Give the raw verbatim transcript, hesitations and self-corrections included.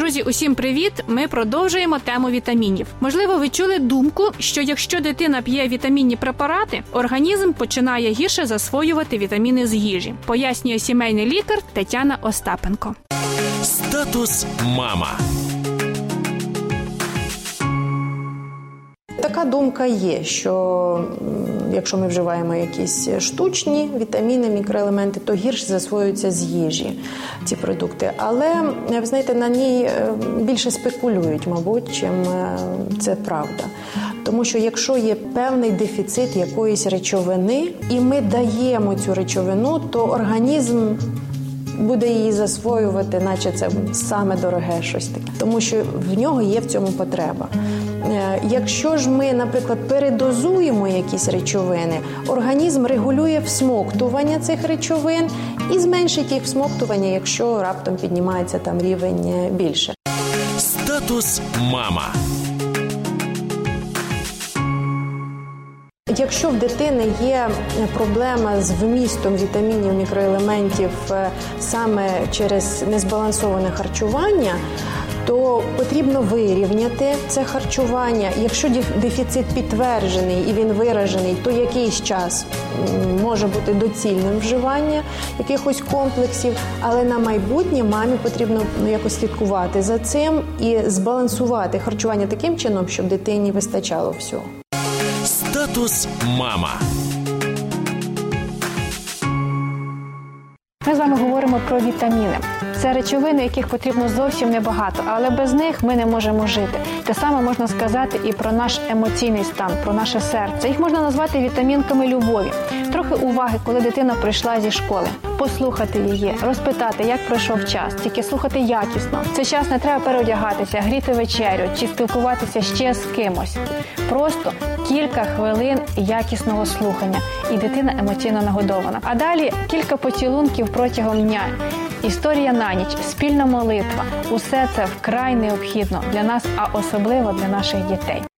Друзі, усім привіт! Ми продовжуємо тему вітамінів. Можливо, ви чули думку, що якщо дитина п'є вітамінні препарати, організм починає гірше засвоювати вітаміни з їжі. Пояснює сімейний лікар Тетяна Остапенко. Статус мама. Така думка є, що якщо ми вживаємо якісь штучні вітаміни, мікроелементи, то гірше засвоюються з їжі ці продукти. Але, ви знаєте, на ній більше спекулюють, мабуть, чим це правда. Тому що якщо є певний дефіцит якоїсь речовини, і ми даємо цю речовину, то організм буде її засвоювати, наче це саме дороге щось таке. Тому що в нього є в цьому потреба. Якщо ж ми, наприклад, передозуємо якісь речовини, організм регулює всмоктування цих речовин і зменшить їх всмоктування, якщо раптом піднімається там рівень більше. Статус мама. Якщо в дитини є проблема з вмістом вітамінів, мікроелементів саме через незбалансоване харчування, то потрібно вирівняти це харчування. Якщо дефіцит підтверджений і він виражений, то якийсь час може бути доцільним вживання якихось комплексів, але на майбутнє мамі потрібно ну, якось слідкувати за цим і збалансувати харчування таким чином, щоб дитині вистачало всього. Статус мама. Ми з вами говоримо про вітаміни. Це речовини, яких потрібно зовсім небагато, але без них ми не можемо жити. Те саме можна сказати і про наш емоційний стан, про наше серце. Їх можна назвати вітамінками любові. Трохи уваги, коли дитина прийшла зі школи. Послухати її, розпитати, як пройшов час, тільки слухати якісно. В цей час не треба переодягатися, гріти вечерю чи спілкуватися ще з кимось. Просто кілька хвилин якісного слухання, і дитина емоційно нагодована. А далі кілька поцілунків протягом дня. Історія на ніч, спільна молитва – усе це вкрай необхідно для нас, а особливо для наших дітей.